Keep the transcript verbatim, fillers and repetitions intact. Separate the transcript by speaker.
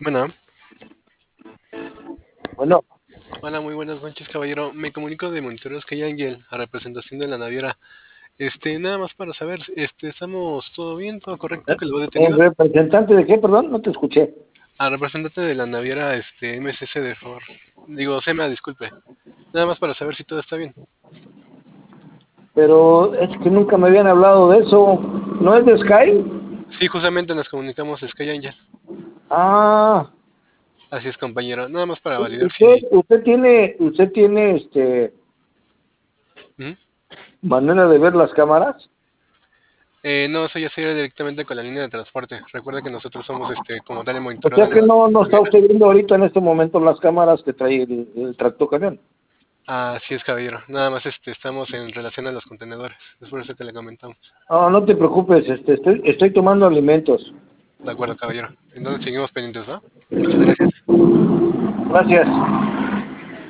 Speaker 1: Bueno,
Speaker 2: Bueno,
Speaker 1: hola, muy buenas noches, caballero. Me comunico de Monteros Calle Ángel, a representación de la naviera. Este, nada más para saber, este, ¿estamos todo bien, todo correcto, que lo he
Speaker 2: ¿el
Speaker 1: detenido?
Speaker 2: representante de qué? Perdón, no te escuché.
Speaker 1: A representante de la naviera, este, M S C, de favor. Digo, SEMA, disculpe. Nada más para saber si todo está bien.
Speaker 2: Pero es que nunca me habían hablado de eso. ¿No es de Sky?
Speaker 1: Sí, justamente nos comunicamos de Sky Ángel.
Speaker 2: Ah,
Speaker 1: Así es, compañero. Nada más para validar
Speaker 2: usted,
Speaker 1: si...
Speaker 2: usted tiene, usted tiene este
Speaker 1: ¿Mm?
Speaker 2: manera de ver las cámaras.
Speaker 1: Eh, no, eso ya sería directamente con la línea de transporte. Recuerda que nosotros somos, este, como tal, el
Speaker 2: O
Speaker 1: monitoreo
Speaker 2: sea
Speaker 1: de
Speaker 2: que
Speaker 1: la
Speaker 2: no, no está
Speaker 1: naviera.
Speaker 2: usted viendo ahorita en este momento las cámaras que trae el, el tractocamión.
Speaker 1: Así es, caballero. Nada más, este, estamos en relación a los contenedores. Es por eso que le comentamos.
Speaker 2: No, no te preocupes, este, estoy, estoy tomando alimentos.
Speaker 1: De acuerdo, caballero. Entonces seguimos pendientes, ¿va? Muchas gracias.
Speaker 2: Gracias.